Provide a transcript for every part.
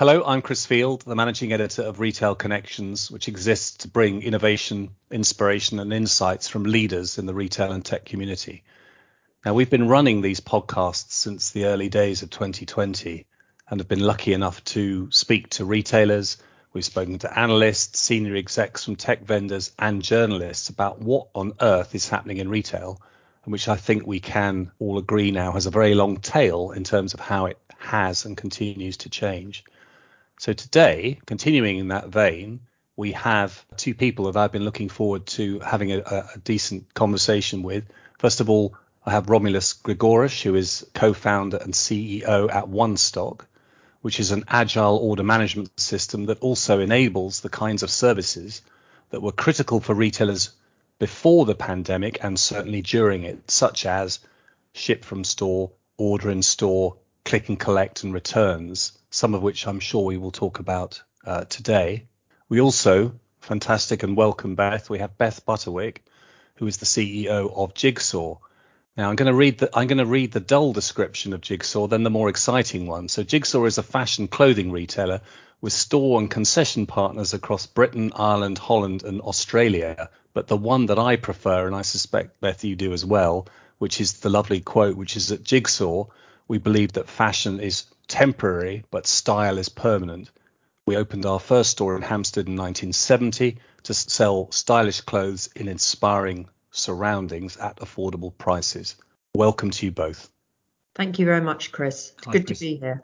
Hello, I'm Chris Field, the managing editor of Retail Connections, which exists to bring innovation, inspiration and insights from leaders in the retail and tech community. Now, we've been running these podcasts since the early days of 2020 and have been lucky enough to speak to retailers. We've spoken to analysts, senior execs from tech vendors and journalists about what on earth is happening in retail, and which I think we can all agree now has a very long tail in terms of how it has and continues to change. So today, continuing in that vein, we have two people that I've been looking forward to having a decent conversation with. First of all, I have Romulus Grigoris, who is co-founder and CEO at OneStock, which is an agile order management system that also enables the kinds of services that were critical for retailers before the pandemic and certainly during it, such as ship from store, order in store, click and collect and returns, some of which I'm sure we will talk about today. We also, fantastic and welcome Beth, we have Beth Butterwick, who is the CEO of Jigsaw. Now I'm going to read the dull description of Jigsaw, then the more exciting one. So Jigsaw is a fashion clothing retailer with store and concession partners across Britain, Ireland, Holland and Australia. But the one that I prefer, and I suspect Beth you do as well, which is the lovely quote, which is at Jigsaw, we believe that fashion is temporary, but style is permanent. We opened our first store in Hampstead in 1970 to sell stylish clothes in inspiring surroundings at affordable prices. Welcome to you both. Thank you very much, Chris. It's good to be here.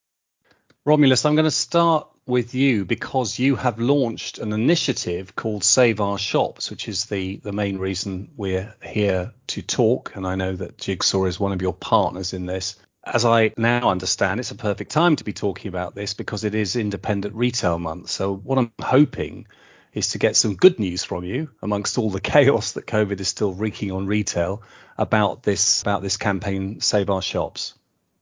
Romulus, I'm going to start with you because you have launched an initiative called Save Our Shops, which is the main reason we're here to talk. And I know that Jigsaw is one of your partners in this. As I now understand, it's a perfect time to be talking about this because it is Independent Retail Month. So what I'm hoping is to get some good news from you amongst all the chaos that COVID is still wreaking on retail about this campaign, Save Our Shops.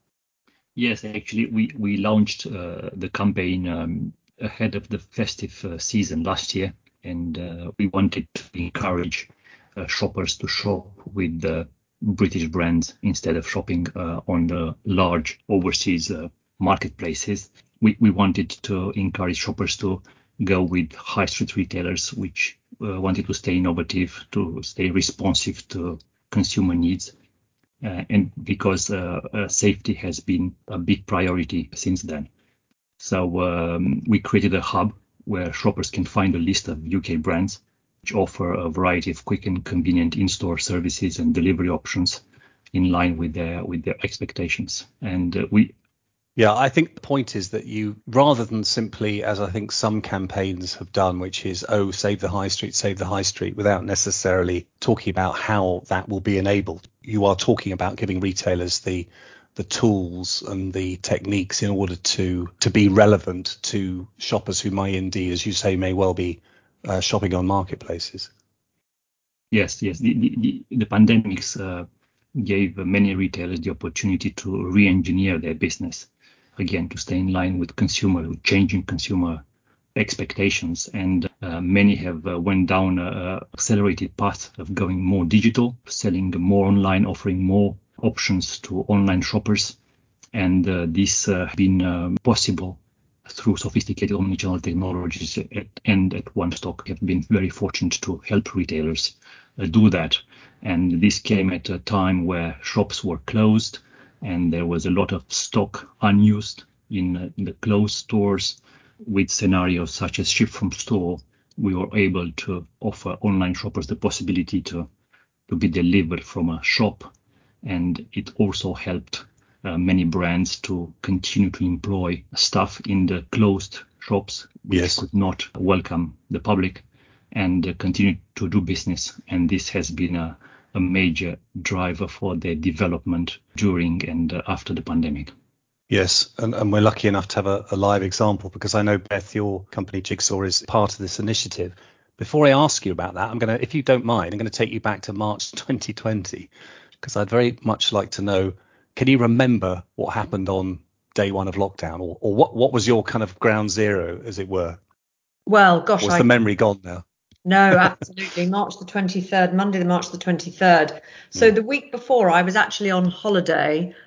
Yes, actually, we launched the campaign ahead of the festive season last year, and we wanted to encourage shoppers to shop with British brands instead of shopping on the large overseas marketplaces. We wanted to encourage shoppers to go with high street retailers, which wanted to stay innovative, to stay responsive to consumer needs. And because safety has been a big priority since then. So we created a hub where shoppers can find a list of UK brands which offer a variety of quick and convenient in-store services and delivery options in line with their expectations. And I think the point is that you, rather than simply, as I think some campaigns have done, which is, save the high street, without necessarily talking about how that will be enabled, you are talking about giving retailers the tools and the techniques in order to be relevant to shoppers who may indeed, as you say, may well be shopping on marketplaces. Yes. The pandemics gave many retailers the opportunity to re-engineer their business, again, to stay in line with changing consumer expectations. And many have went down an accelerated path of going more digital, selling more online, offering more options to online shoppers. And this has been possible through sophisticated omnichannel technologies, and at OneStock have been very fortunate to help retailers do that. And this came at a time where shops were closed and there was a lot of stock unused in the closed stores. With scenarios such as ship from store, we were able to offer online shoppers the possibility to be delivered from a shop. And it also helped many brands to continue to employ staff in the closed shops, which could not welcome the public, and continue to do business. And this has been a major driver for their development during and after the pandemic. Yes, and we're lucky enough to have a live example because I know, Beth, your company Jigsaw is part of this initiative. Before I ask you about that, if you don't mind, I'm going to take you back to March 2020 because I'd very much like to know, can you remember what happened on day one of lockdown, or what was your kind of ground zero, as it were? Well, gosh, was the memory gone now? No, absolutely. Monday the March the 23rd. So the week before, I was actually on holiday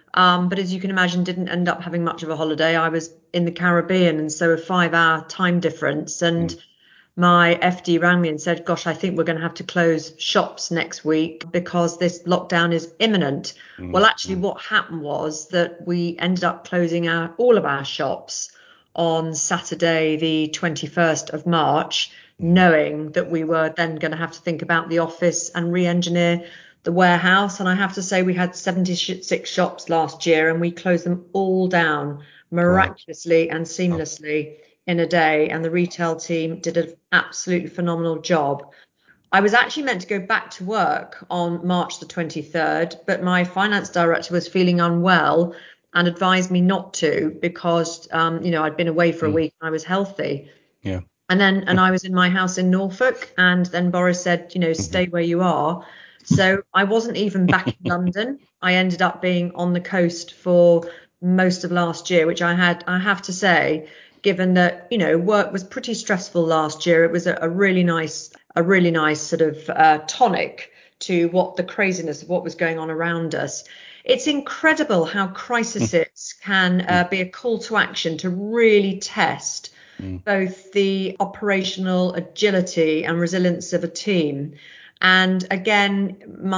But as you can imagine, didn't end up having much of a holiday. I was in the Caribbean, and so a 5-hour time difference. And my FD rang me and said, gosh, I think we're going to have to close shops next week because this lockdown is imminent. Well, actually, what happened was that we ended up closing all of our shops on Saturday, the 21st of March, knowing that we were then going to have to think about the office and re-engineer the warehouse. And I have to say, we had 76 shops last year and we closed them all down miraculously and seamlessly in a day. And the retail team did an absolutely phenomenal job. I was actually meant to go back to work on March the 23rd, but my finance director was feeling unwell and advised me not to because, I'd been away for a week and I was healthy. Yeah. And I was in my house in Norfolk, and then Boris said, stay where you are. So I wasn't even back in London. I ended up being on the coast for most of last year, which I have to say, given that, work was pretty stressful last year, it was a really nice sort of tonic to what the craziness of what was going on around us. It's incredible how crises can be a call to action to really test both the operational agility and resilience of a team. And again,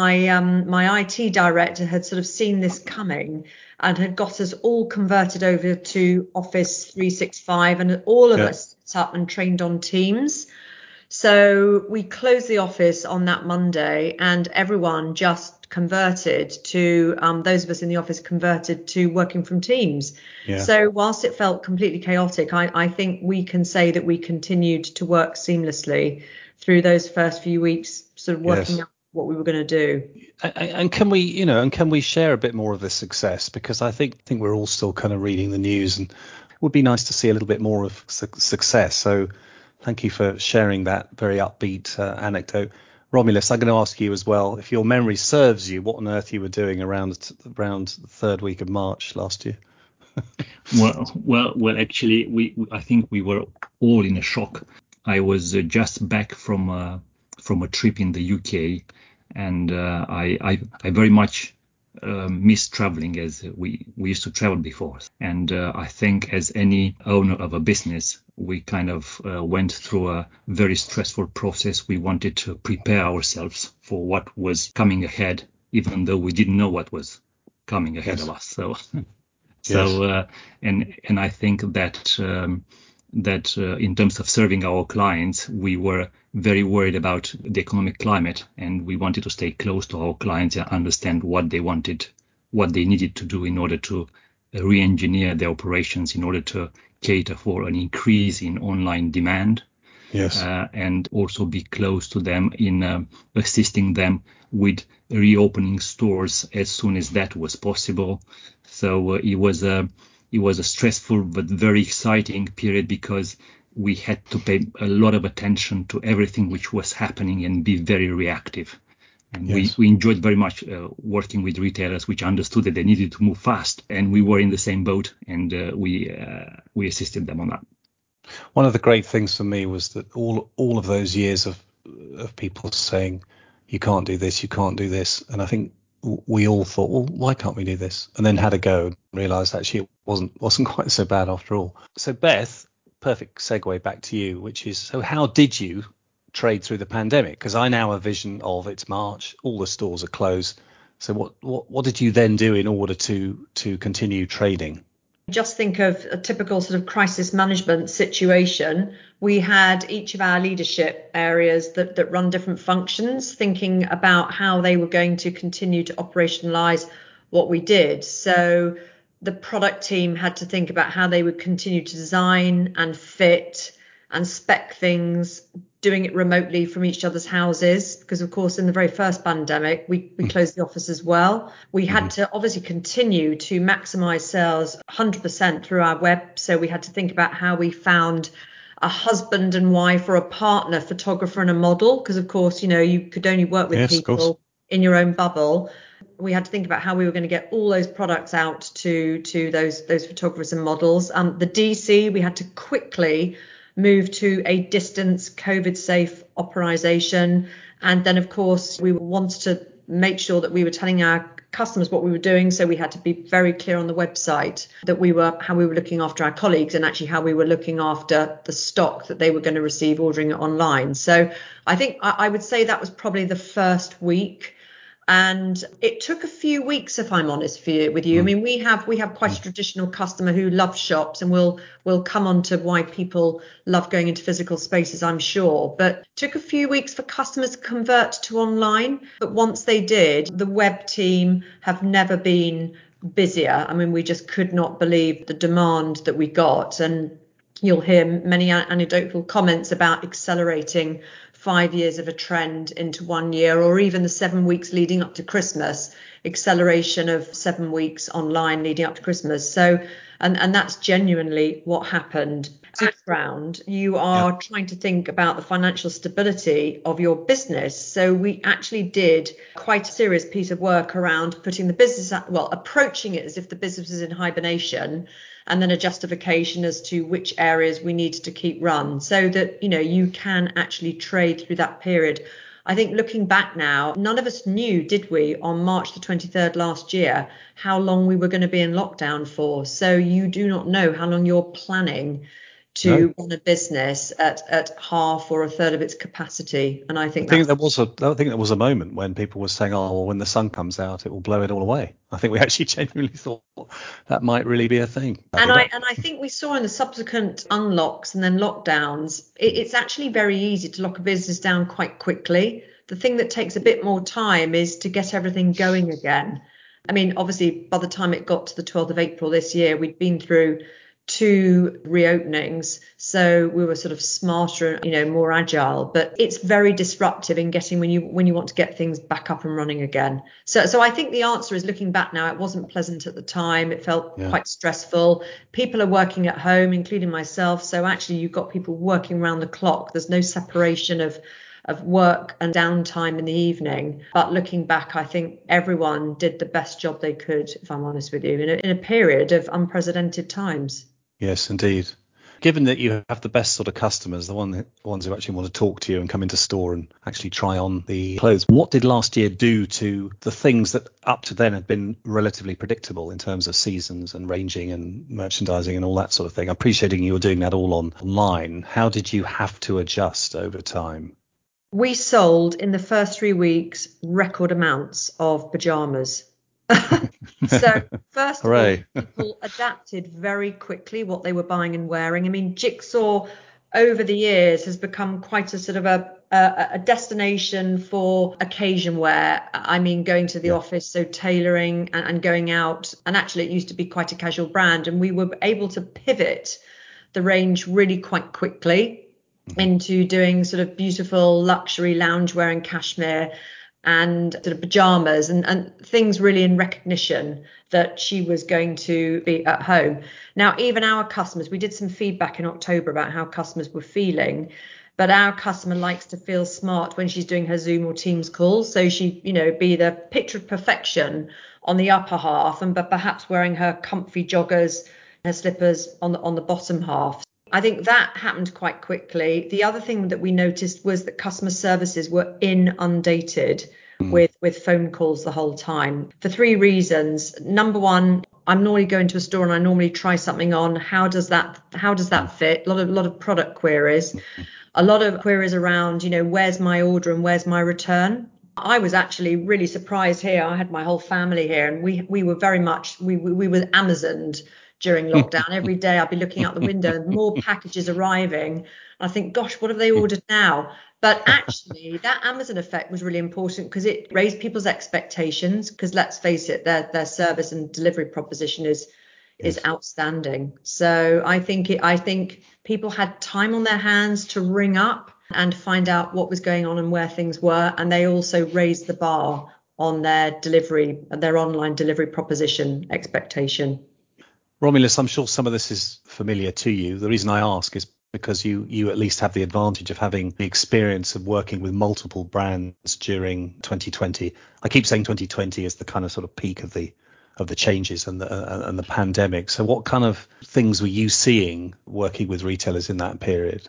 my IT director had sort of seen this coming and had got us all converted over to Office 365 and all of us set up and trained on Teams. So we closed the office on that Monday and everyone just converted to, those of us in the office converted to working from Teams. Yeah. So whilst it felt completely chaotic, I think we can say that we continued to work seamlessly through those first few weeks, sort of working out what we were going to do. And can we share a bit more of the success? Because I think we're all still kind of reading the news, and it would be nice to see a little bit more of success. So thank you for sharing that very upbeat anecdote. Romulus, I'm going to ask you as well, if your memory serves you, what on earth you were doing around the third week of March last year? Well, actually, I think we were all in a shock. I was just back from a trip in the UK, and I very much miss traveling, as we used to travel before. And I think as any owner of a business, we kind of went through a very stressful process. We wanted to prepare ourselves for what was coming ahead, even though we didn't know what was coming ahead of us. So, and I think that in terms of serving our clients, we were very worried about the economic climate, and we wanted to stay close to our clients and understand what they wanted, what they needed to do in order to re-engineer their operations, in order to cater for an increase in online demand. And also be close to them in assisting them with reopening stores as soon as that was possible. So it was a stressful but very exciting period, because we had to pay a lot of attention to everything which was happening and be very reactive. And we enjoyed very much working with retailers which understood that they needed to move fast, and we were in the same boat, and we assisted them on that. One of the great things for me was that all of those years of people saying, you can't do this, you can't do this. And I think we all thought, well, why can't we do this? And then had a go and realised actually it wasn't quite so bad after all. So Beth, perfect segue back to you, which is, so how did you trade through the pandemic? Because I now have a vision of it's March, all the stores are closed. So what did you then do in order to continue trading? Just think of a typical sort of crisis management situation. We had each of our leadership areas that run different functions thinking about how they were going to continue to operationalize what we did. So the product team had to think about how they would continue to design and fit and spec things, doing it remotely from each other's houses, because of course in the very first pandemic we closed the office as well. We had to obviously continue to maximize sales 100% through our web, so we had to think about how we found a husband and wife or a partner photographer and a model, because of course you could only work with people in your own bubble. We had to think about how we were going to get all those products out to those photographers and models. The DC, we had to quickly move to a distance COVID safe operation. And then of course we wanted to make sure that we were telling our customers what we were doing, so we had to be very clear on the website that how we were looking after our colleagues and actually how we were looking after the stock that they were going to receive ordering it online. So I think I would say that was probably the first week. And it took a few weeks, if I'm honest with you. I mean, we have quite a traditional customer who loves shops, and we'll come on to why people love going into physical spaces, I'm sure. But it took a few weeks for customers to convert to online. But once they did, the web team have never been busier. I mean, we just could not believe the demand that we got. And you'll hear many anecdotal comments about accelerating 5 years of a trend into 1 year, or even the 7 weeks leading up to Christmas, acceleration of 7 weeks online leading up to Christmas. So, and that's genuinely what happened. Background, you are trying to think about the financial stability of your business. So we actually did quite a serious piece of work around putting the business, approaching it as if the business was in hibernation, and then a justification as to which areas we needed to keep run so that, you can actually trade through that period. I think looking back now, none of us knew, did we, on March the 23rd last year, how long we were going to be in lockdown for. So you do not know how long you're planning to run a business at half or a third of its capacity. And I think there was a moment when people were saying, oh, well, when the sun comes out, it will blow it all away. I think we actually genuinely thought that might really be a thing. And I think we saw in the subsequent unlocks and then lockdowns, it's actually very easy to lock a business down quite quickly. The thing that takes a bit more time is to get everything going again. I mean, obviously, by the time it got to the 12th of April this year, we'd been through 2 reopenings, so we were sort of smarter, more agile. But it's very disruptive in getting when you want to get things back up and running again. So I think the answer is, looking back now, it wasn't pleasant at the time. It felt quite stressful. People are working at home, including myself. So actually, you've got people working around the clock. There's no separation of work and downtime in the evening. But looking back, I think everyone did the best job they could, if I'm honest with you, in a period of unprecedented times. Yes, indeed. Given that you have the best sort of customers, the ones who actually want to talk to you and come into store and actually try on the clothes, what did last year do to the things that up to then had been relatively predictable in terms of seasons and ranging and merchandising and all that sort of thing? Appreciating you were doing that all online. How did you have to adjust over time? We sold in the first 3 weeks record amounts of pajamas. So first of all, people adapted very quickly what they were buying and wearing. I mean, Jigsaw over the years has become quite a sort of a destination for occasion wear. I mean, going to the office, so tailoring and going out. And actually, it used to be quite a casual brand, and we were able to pivot the range really quite quickly into doing sort of beautiful luxury loungewear and cashmere and sort of pajamas and things really in recognition that she was going to be at home. Now, even our customers, we did some feedback in October about how customers were feeling, but our customer likes to feel smart when she's doing her Zoom or Teams calls. So she, be the picture of perfection on the upper half, but perhaps wearing her comfy joggers, her slippers on the bottom half. I think that happened quite quickly. The other thing that we noticed was that customer services were inundated with phone calls the whole time for 3 reasons. Number one, I'm normally going to a store and I normally try something on. How does that fit? A lot of product queries, a lot of queries around, where's my order and where's my return? I was actually really surprised here. I had my whole family here, and we were very much, we were Amazoned during lockdown. Every day I'd be looking out the window and more packages arriving. I think, gosh, what have they ordered now? But actually, that Amazon effect was really important because it raised people's expectations. Because let's face it, their service and delivery proposition is outstanding. So I think people had time on their hands to ring up and find out what was going on and where things were, and they also raised the bar on their online delivery proposition expectation. Romulus, I'm sure some of this is familiar to you. The reason I ask is because you at least have the advantage of having the experience of working with multiple brands during 2020. I keep saying 2020 is the kind of sort of peak of the changes and the pandemic. So what kind of things were you seeing working with retailers in that period?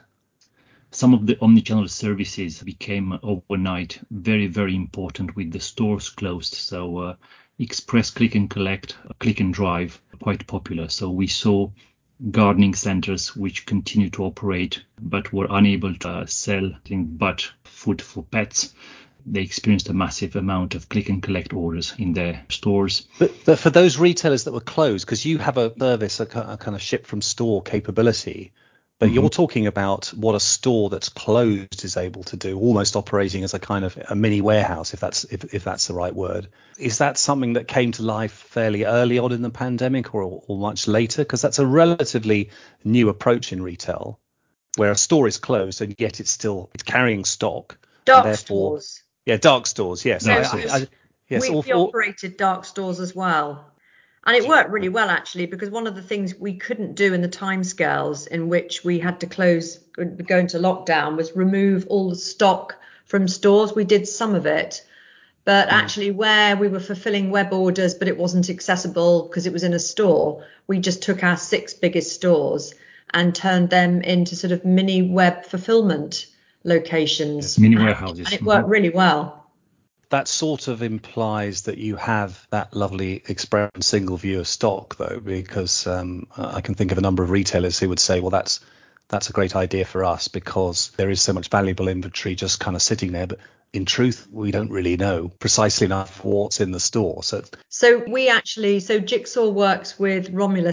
Some of the omnichannel services became overnight very, very important with the stores closed. So express click and collect, click and drive quite popular. So we saw gardening centers which continue to operate but were unable to sell anything but food for pets. They experienced a massive amount of click and collect orders in their stores. But for those retailers that were closed, because you have a service, a kind of ship from store capability, but you're talking about what a store that's closed is able to do, almost operating as a kind of a mini warehouse, if that's the right word. Is that something that came to life fairly early on in the pandemic or much later? Because that's a relatively new approach in retail, where a store is closed and yet it's carrying stock. Dark stores. Yeah, dark stores. Yes. We operated dark stores as well. And it worked really well, actually, because one of the things we couldn't do in the timescales in which we had to go into lockdown was remove all the stock from stores. We did some of it, but actually where we were fulfilling web orders, but it wasn't accessible because it was in a store, we just took our 6 biggest stores and turned them into sort of mini web fulfillment locations. Yes, mini warehouses. And it worked really well. That sort of implies that you have that lovely expression single view of stock, though, because I can think of a number of retailers who would say, well, that's a great idea for us because there is so much valuable inventory just kind of sitting there. But in truth, we don't really know precisely enough what's in the store. So Jigsaw works with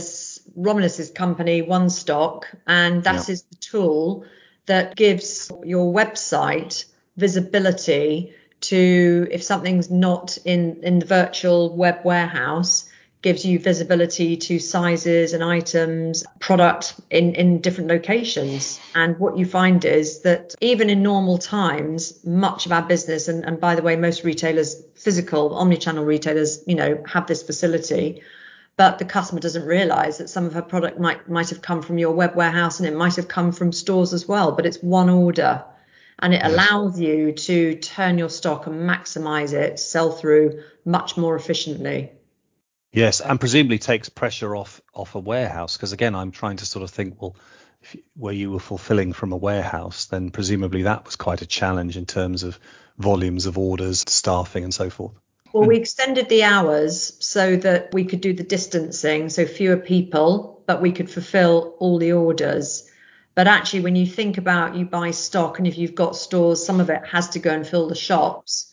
Romulus's company, One Stock, and that is the tool that gives your website visibility to, if something's not in the virtual web warehouse, gives you visibility to sizes and items, product in different locations. And what you find is that even in normal times, much of our business, and by the way, most retailers, physical omnichannel retailers, have this facility, but the customer doesn't realize that some of her product might have come from your web warehouse and it might have come from stores as well, but it's one order. And it allows you to turn your stock and maximize it, sell through much more efficiently. Yes, and presumably takes pressure off a warehouse. Because again, I'm trying to sort of think, well, where you were fulfilling from a warehouse, then presumably that was quite a challenge in terms of volumes of orders, staffing and so forth. Well, we extended the hours so that we could do the distancing, so fewer people, but we could fulfill all the orders. But actually, when you think about you buy stock and if you've got stores, some of it has to go and fill the shops.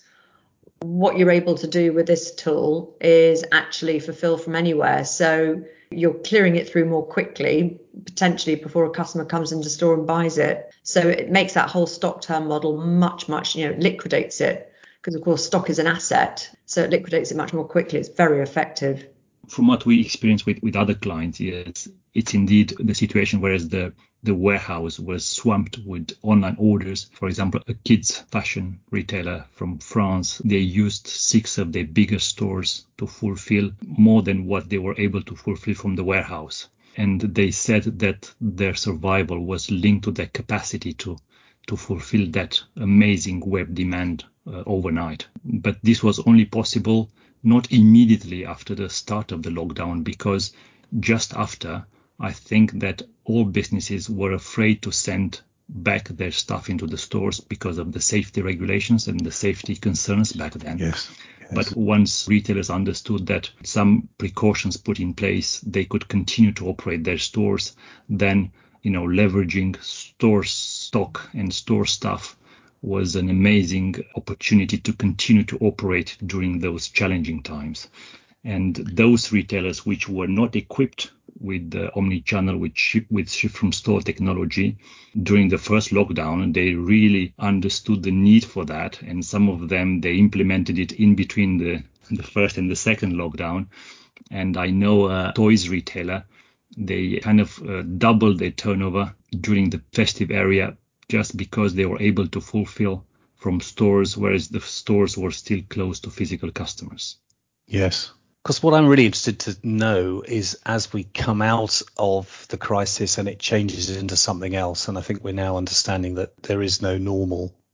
What you're able to do with this tool is actually fulfill from anywhere. So you're clearing it through more quickly, potentially before a customer comes into store and buys it. So it makes that whole stock turn model much, liquidates it. Because, of course, stock is an asset. So it liquidates it much more quickly. It's very effective. From what we experience with other clients, yes, it's indeed the situation, whereas the warehouse was swamped with online orders. For example, a kids fashion retailer from France, they used 6 of their biggest stores to fulfill more than what they were able to fulfill from the warehouse. And they said that their survival was linked to their capacity to fulfill that amazing web demand overnight. But this was only possible not immediately after the start of the lockdown, because just after, I think that all businesses were afraid to send back their stuff into the stores because of the safety regulations and the safety concerns back then. Yes. But once retailers understood that some precautions put in place, they could continue to operate their stores, then, leveraging store stock and store stuff was an amazing opportunity to continue to operate during those challenging times. And those retailers which were not equipped with the omni-channel, with ship from store technology during the first lockdown, they really understood the need for that. And some of them, they implemented it in between the first and the second lockdown. And I know a toys retailer, they kind of doubled their turnover during the festive area just because they were able to fulfill from stores, whereas the stores were still closed to physical customers. Yes. Because what I'm really interested to know is, as we come out of the crisis and it changes into something else, and I think we're now understanding that there is no normal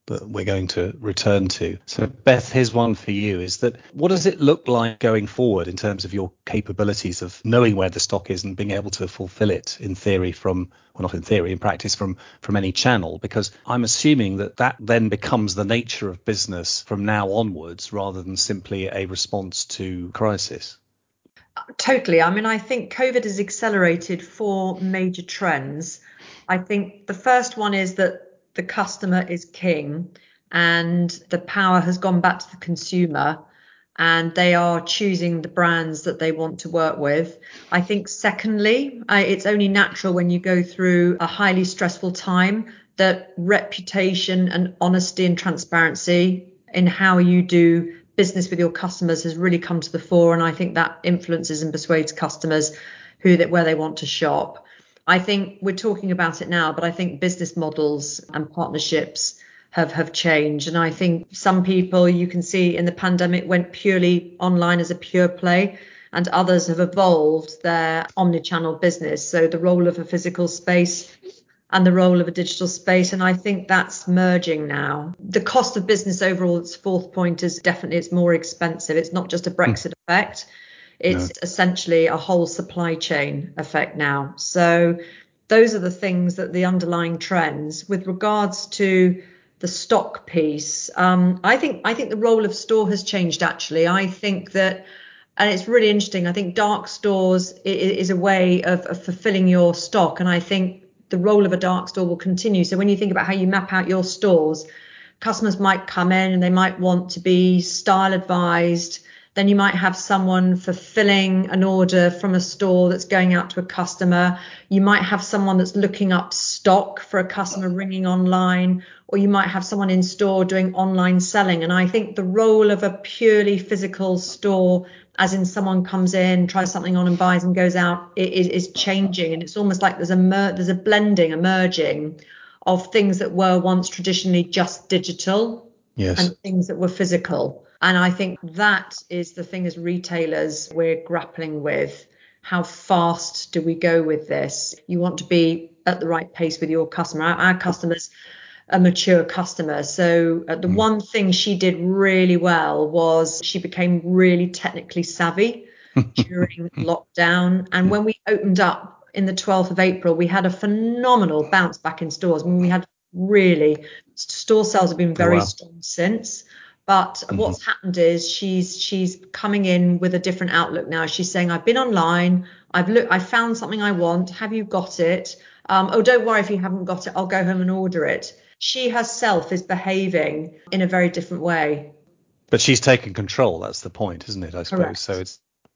that we're going to return to. So Beth, here's one for you, is that what does it look like going forward in terms of your capabilities of knowing where the stock is and being able to fulfill it in theory not in theory, in practice from any channel? Because I'm assuming that then becomes the nature of business from now onwards rather than simply a response to crisis. Totally. I mean, I think COVID has accelerated 4 major trends. I think the first one is that the customer is king and the power has gone back to the consumer and they are choosing the brands that they want to work with. I think secondly, it's only natural when you go through a highly stressful time that reputation and honesty and transparency in how you do business with your customers has really come to the fore. And I think that influences and persuades customers where they want to shop. I think we're talking about it now, but I think business models and partnerships have changed. And I think some people you can see in the pandemic went purely online as a pure play, and others have evolved their omnichannel business. So the role of a physical space and the role of a digital space. And I think that's merging now. The cost of business overall, its fourth point, is definitely it's more expensive. It's not just a Brexit effect. It's essentially a whole supply chain effect now. So those are the things that the underlying trends. With regards to the stock piece, I think the role of store has changed, actually. I think that, and it's really interesting, I think dark stores is a way of fulfilling your stock. And I think the role of a dark store will continue. So when you think about how you map out your stores, customers might come in and they might want to be style advised. Then you might have someone fulfilling an order from a store that's going out to a customer. You might have someone that's looking up stock for a customer ringing online, or you might have someone in store doing online selling. And I think the role of a purely physical store, as in someone comes in, tries something on and buys and goes out, is changing. And it's almost like there's a blending, a merging of things that were once traditionally just digital, yes, and things that were physical. And I think that is the thing as retailers we're grappling with. How fast do we go with this? You want to be at the right pace with your customer. Our customers are mature customers. So the one thing she did really well was she became really technically savvy during lockdown. And when we opened up in the 12th of April, we had a phenomenal bounce back in stores. I mean, we had really, store sales have been very strong since. But what's happened is she's coming in with a different outlook now. She's saying, I've been online, I found something I want. Have you got it? Oh, don't worry if you haven't got it. I'll go home and order it. She herself is behaving in a very different way. But she's taken control. That's the point, isn't it? I suppose. Correct. So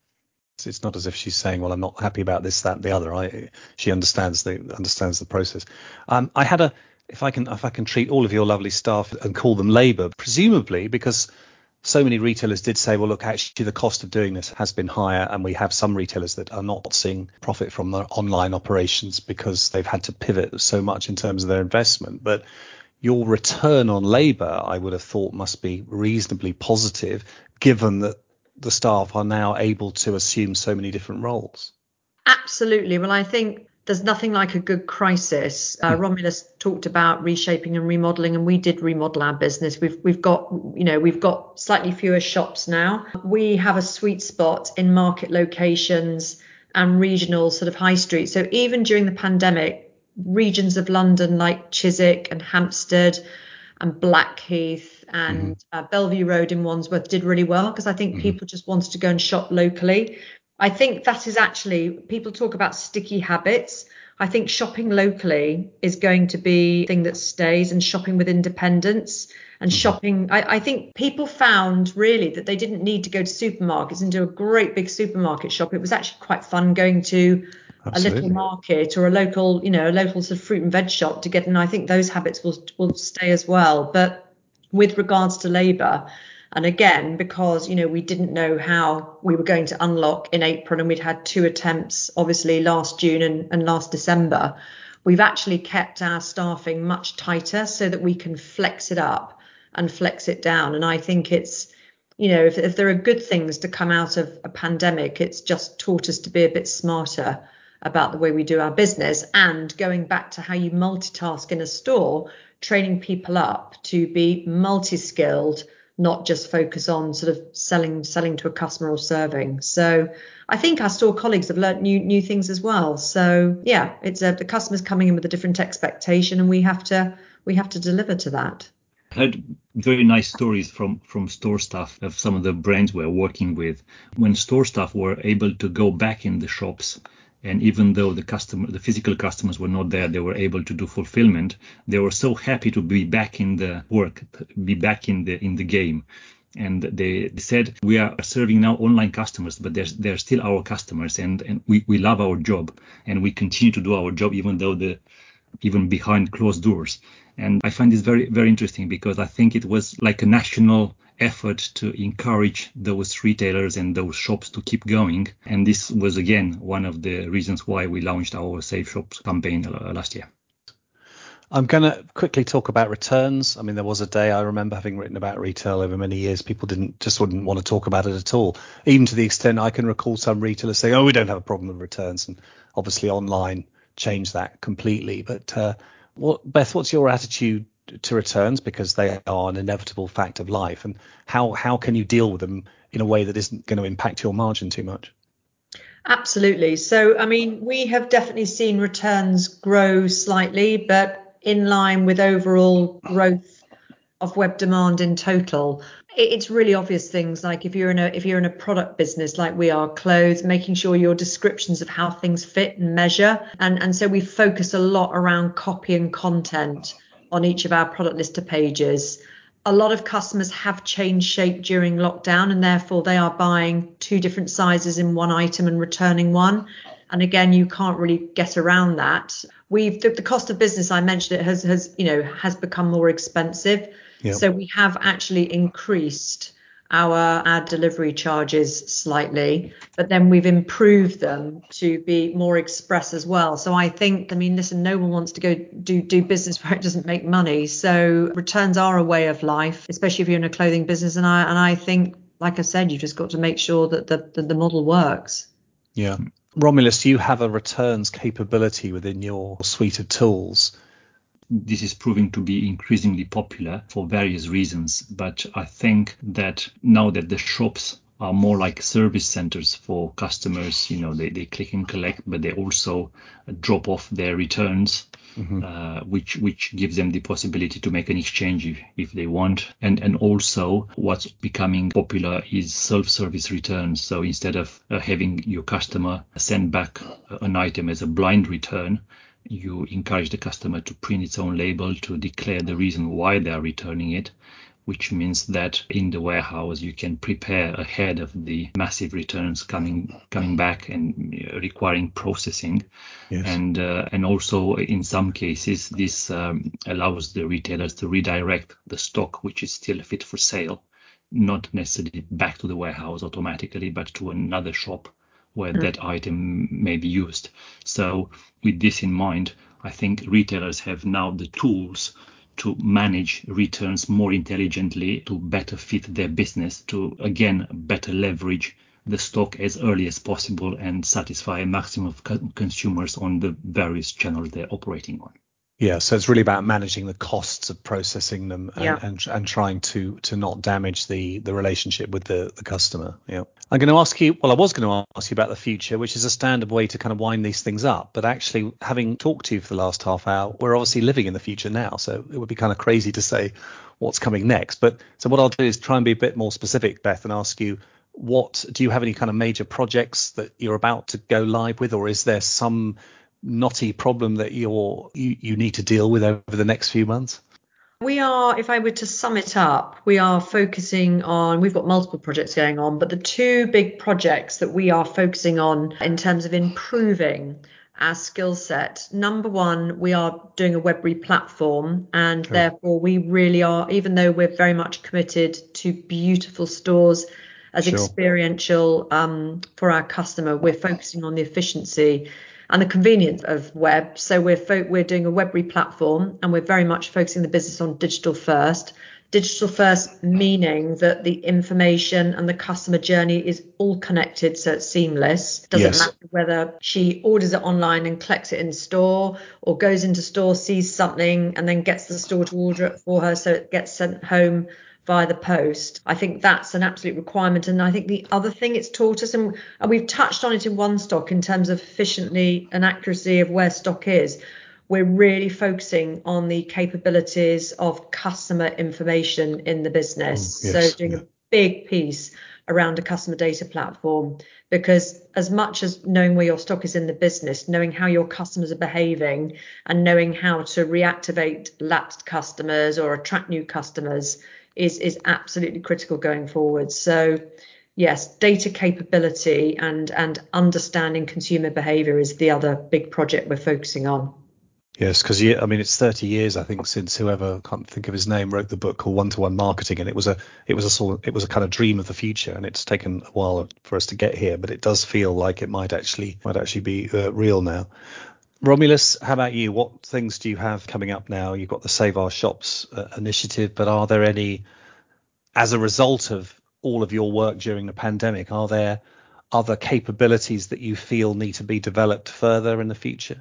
it's not as if she's saying, well, I'm not happy about this, that, and the other. She understands the process. I had if I can treat all of your lovely staff and call them labour, presumably because so many retailers did say, well, look, actually the cost of doing this has been higher, and we have some retailers that are not seeing profit from their online operations because they've had to pivot so much in terms of their investment. But your return on labour, I would have thought, must be reasonably positive, given that the staff are now able to assume so many different roles. Absolutely. Well, I think there's nothing like a good crisis. Romulus talked about reshaping and remodeling, and we did remodel our business. We've got slightly fewer shops now. We have a sweet spot in market locations and regional sort of high street. So even during the pandemic, regions of London like Chiswick and Hampstead and Blackheath and Bellevue Road in Wandsworth did really well, because I think people just wanted to go and shop locally. I think that is actually, people talk about sticky habits. I think shopping locally is going to be a thing that stays, and shopping with independence and shopping. I think people found really that they didn't need to go to supermarkets and do a great big supermarket shop. It was actually quite fun going to a little market or a local sort of fruit and veg shop to get. And I think those habits will stay as well. But with regards to labour, and again, because, we didn't know how we were going to unlock in April, and we'd had 2 attempts, obviously last June and last December, we've actually kept our staffing much tighter so that we can flex it up and flex it down. And I think it's, if there are good things to come out of a pandemic, it's just taught us to be a bit smarter about the way we do our business, and going back to how you multitask in a store, training people up to be multi-skilled, not just focus on sort of selling to a customer or serving. So I think our store colleagues have learnt new things as well. So yeah, it's the customer's coming in with a different expectation, and we have to deliver to that. I heard very nice stories from store staff of some of the brands we're working with. When store staff were able to go back in the shops, and even though the physical customers were not there, they were able to do fulfillment. They were so happy to be back in the work, be back in the game. And they said, we are serving now online customers, but they're still our customers, and we love our job, and we continue to do our job even behind closed doors. And I find this very, very interesting, because I think it was like a national effort to encourage those retailers and those shops to keep going. And this was, again, one of the reasons why we launched our Safe Shops campaign last year. I'm going to quickly talk about returns. I mean, there was a day I remember having written about retail over many years. People wouldn't want to talk about it at all, even to the extent I can recall some retailers saying, oh, we don't have a problem with returns. And obviously online changed that completely. But Beth, what's your attitude to returns? Because they are an inevitable fact of life. And how can you deal with them in a way that isn't going to impact your margin too much? Absolutely. So, I mean, we have definitely seen returns grow slightly, but in line with overall growth of web demand in total. It's really obvious things like if you're in a product business like we are, clothes, making sure your descriptions of how things fit and measure. And so we focus a lot around copy and content on each of our product lister pages. A lot of customers have changed shape during lockdown, and therefore they are buying 2 different sizes in one item and returning one. And again, you can't really get around that. The cost of business, I mentioned, it has become more expensive. Yep. So we have actually increased our delivery charges slightly, but then we've improved them to be more express as well. So I think, listen, no one wants to go do business where it doesn't make money. So returns are a way of life, especially if you're in a clothing business. And I think, like I said, you've just got to make sure that the model works. Yeah. Romulus, you have a returns capability within your suite of tools. This is proving to be increasingly popular for various reasons. But I think that now that the shops are more like service centers for customers, they click and collect, but they also drop off their returns, which gives them the possibility to make an exchange if they want. And also what's becoming popular is self-service returns. So instead of having your customer send back an item as a blind return, you encourage the customer to print its own label to declare the reason why they are returning it, which means that in the warehouse you can prepare ahead of the massive returns coming back and requiring processing. Yes. And also in some cases this allows the retailers to redirect the stock which is still fit for sale, not necessarily back to the warehouse automatically, but to another shop where that item may be used. So with this in mind, I think retailers have now the tools to manage returns more intelligently, to better fit their business, to, again, better leverage the stock as early as possible and satisfy a maximum of consumers on the various channels they're operating on. Yeah, so it's really about managing the costs of processing them and trying to not damage the relationship with the customer. Yeah. I was going to ask you about the future, which is a standard way to kind of wind these things up. But actually, having talked to you for the last half hour, we're obviously living in the future now. So it would be kind of crazy to say what's coming next. But so what I'll do is try and be a bit more specific, Beth, and ask you, do you have any kind of major projects that you're about to go live with, or is there some knotty problem that you need to deal with over the next few months? We are, if I were to sum it up, we are focusing on, we've got multiple projects going on, but the 2 big projects that we are focusing on in terms of improving our skill set. Number 1, we are doing a web re-platform, and therefore we really are, even though we're very much committed to beautiful stores as experiential for our customer, we're focusing on the efficiency and the convenience of web. So we're doing a web re-platform, and we're very much focusing the business on digital first. Digital first meaning that the information and the customer journey is all connected, so it's seamless. Doesn't matter whether she orders it online and collects it in store, or goes into store, sees something and then gets the store to order it for her so it gets sent home via the post. I think that's an absolute requirement. And I think the other thing it's taught us, and we've touched on it in One Stock in terms of efficiency and accuracy of where stock is, we're really focusing on the capabilities of customer information in the business. So doing a big piece around a customer data platform, because as much as knowing where your stock is in the business, knowing how your customers are behaving and knowing how to reactivate lapsed customers or attract new customers is absolutely critical going forward. So yes, data capability and understanding consumer behavior is the other big project we're focusing on. Yes, because it's 30 years, I think, since whoever, I can't think of his name, wrote the book called One-to-One Marketing, and it was a kind of dream of the future, and it's taken a while for us to get here, but it does feel like it might actually be real now. Romulus, how about you? What things do you have coming up now? You've got the Save Our Shops initiative, but are there any, as a result of all of your work during the pandemic, are there other capabilities that you feel need to be developed further in the future?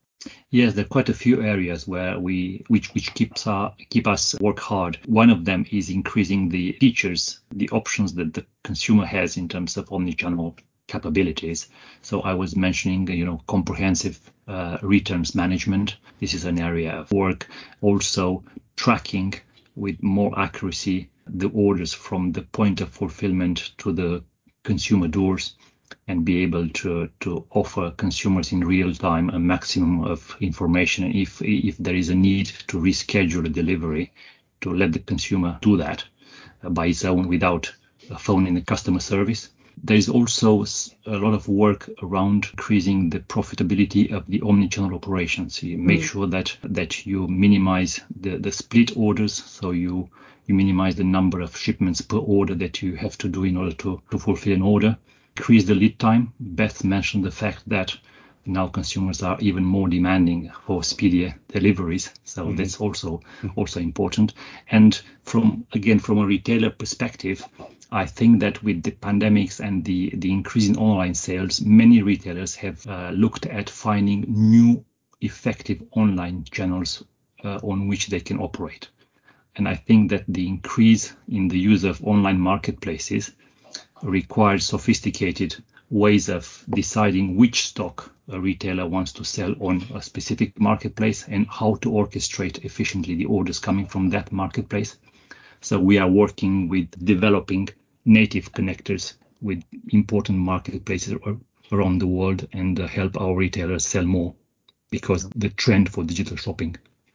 Yes, there are quite a few areas where which keep us work hard. One of them is increasing the features, the options that the consumer has in terms of omnichannel capabilities. So I was mentioning, comprehensive returns management. This is an area of work. Also tracking with more accuracy the orders from the point of fulfillment to the consumer doors, and be able to offer consumers in real time a maximum of information. If there is a need to reschedule a delivery, to let the consumer do that by his own without phoning the customer service. There is also a lot of work around increasing the profitability of the omnichannel operations. You make sure that you minimize the split orders, so you minimize the number of shipments per order that you have to do in order to fulfill an order. Increase the lead time. Beth mentioned the fact that now consumers are even more demanding for speedier deliveries, so that's also important. And from a retailer perspective, I think that with the pandemics and the increase in online sales, many retailers have looked at finding new effective online channels on which they can operate. And I think that the increase in the use of online marketplaces requires sophisticated ways of deciding which stock a retailer wants to sell on a specific marketplace and how to orchestrate efficiently the orders coming from that marketplace. So we are working with developing native connectors with important marketplaces around the world and help our retailers sell more, because the trend for digital shopping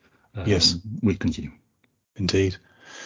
will continue. Indeed.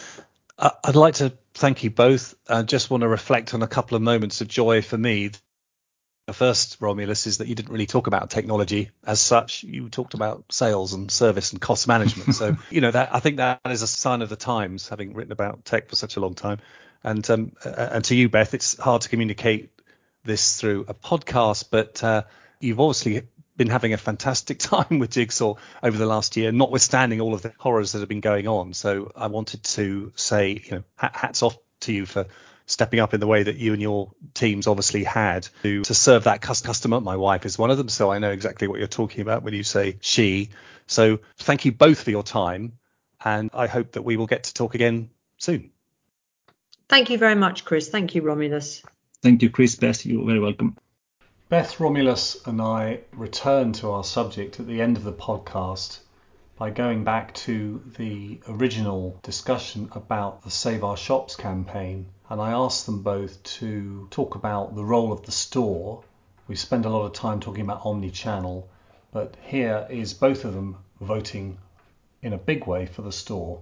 I'd like to thank you both. I just want to reflect on a couple of moments of joy for me. The first, Romulus, is that you didn't really talk about technology as such. You talked about sales and service and cost management. So, that I think that is a sign of the times, having written about tech for such a long time. And to you, Beth, it's hard to communicate this through a podcast, but you've obviously been having a fantastic time with Jigsaw over the last year, notwithstanding all of the horrors that have been going on. So I wanted to say, hats off to you for stepping up in the way that you and your teams obviously had to serve that customer. My wife is one of them, so I know exactly what you're talking about when you say she. So thank you both for your time, and I hope that we will get to talk again soon. Thank you very much, Chris. Thank you, Romulus. Thank you, Chris. Beth, you're very welcome. Beth, Romulus and I return to our subject at the end of the podcast by going back to the original discussion about the Save Our Shops campaign, and I asked them both to talk about the role of the store. We spend a lot of time talking about omni-channel, but here is both of them voting in a big way for the store.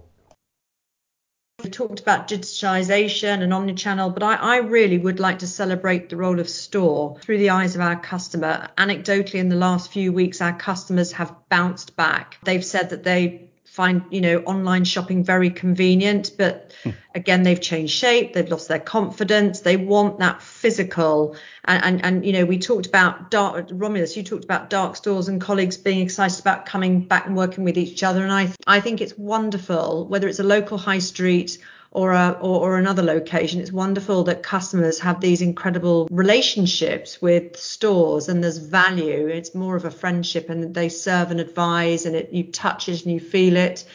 We talked about digitalization and omnichannel, but I really would like to celebrate the role of store through the eyes of our customer. Anecdotally, in the last few weeks, our customers have bounced back. They've said that they find, online shopping very convenient, but again, they've changed shape, they've lost their confidence, they want that physical. And we talked about Romulus, you talked about dark stores and colleagues being excited about coming back and working with each other. And I think it's wonderful, whether it's a local high street or another location, it's wonderful that customers have these incredible relationships with stores, and there's value. It's more of a friendship, and they serve and advise, and you touch it and you feel it.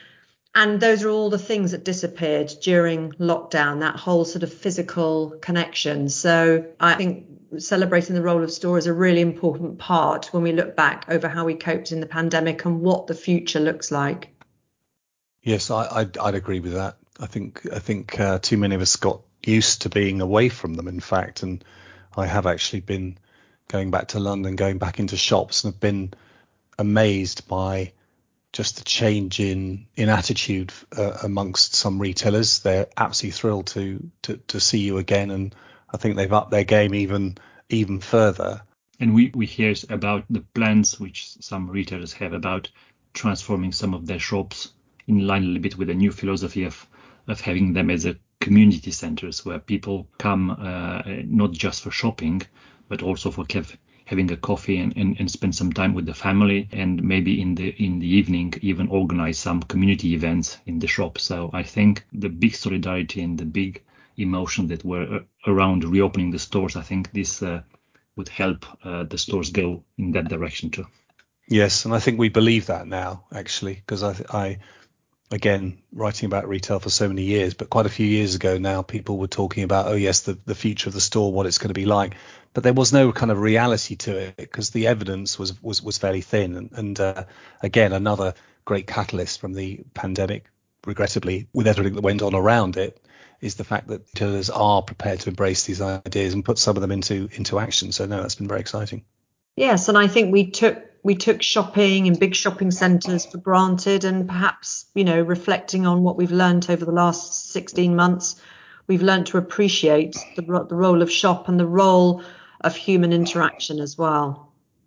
And those are all the things that disappeared during lockdown, that whole sort of physical connection. So I think celebrating the role of store is a really important part when we look back over how we coped in the pandemic and what the future looks like. Yes, I'd agree with that. I think too many of us got used to being away from them, in fact, and I have actually been going back to London, going back into shops, and have been amazed by just the change in attitude amongst some retailers. They're absolutely thrilled to see you again, and I think they've upped their game even further. And we hear about the plans which some retailers have about transforming some of their shops in line a little bit with the new philosophy of having them as a community centers where people come not just for shopping, but also for having a coffee and spend some time with the family, and maybe in the evening even organize some community events in the shop. So I think the big solidarity and the big emotion that were around reopening the stores, I think this would help the stores go in that direction too. Yes, and I think we believe that now, actually, because I again, writing about retail for so many years, but quite a few years ago now, people were talking about, oh yes, the future of the store, what it's going to be like. But there was no kind of reality to it because the evidence was fairly thin. And again, another great catalyst from the pandemic, regrettably, with everything that went on around it, is the fact that retailers are prepared to embrace these ideas and put some of them into action. So no, that's been very exciting. Yes, and I think we took shopping in big shopping centres for granted, and perhaps, reflecting on what we've learned over the last 16 months, we've learned to appreciate the role of shop and the role of human interaction as well.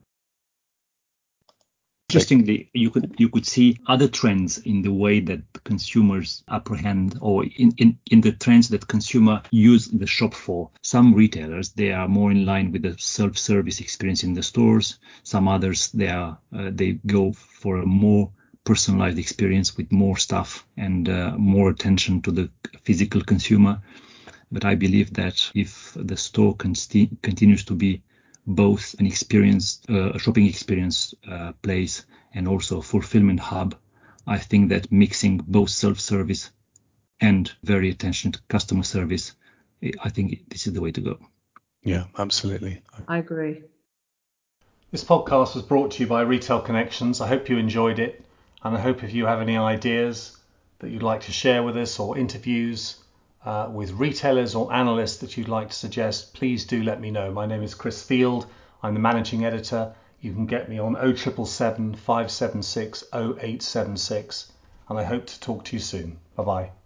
Interestingly, you could see other trends in the way that consumers apprehend, or in the trends that consumer use the shop for. Some retailers, they are more in line with the self-service experience in the stores. Some others, they go for a more personalized experience with more stuff and more attention to the physical consumer. But I believe that if the store continues to be both an experience, a shopping experience place, and also a fulfillment hub, I think that mixing both self-service and very attention to customer service, I think this is the way to go. Yeah, absolutely. I agree. This podcast was brought to you by Retail Connections. I hope you enjoyed it, and I hope if you have any ideas that you'd like to share with us, or interviews with retailers or analysts that you'd like to suggest, please do let me know. My name is Chris Field. I'm the managing editor. You can get me on 0777 576 0876, and I hope to talk to you soon. Bye-bye.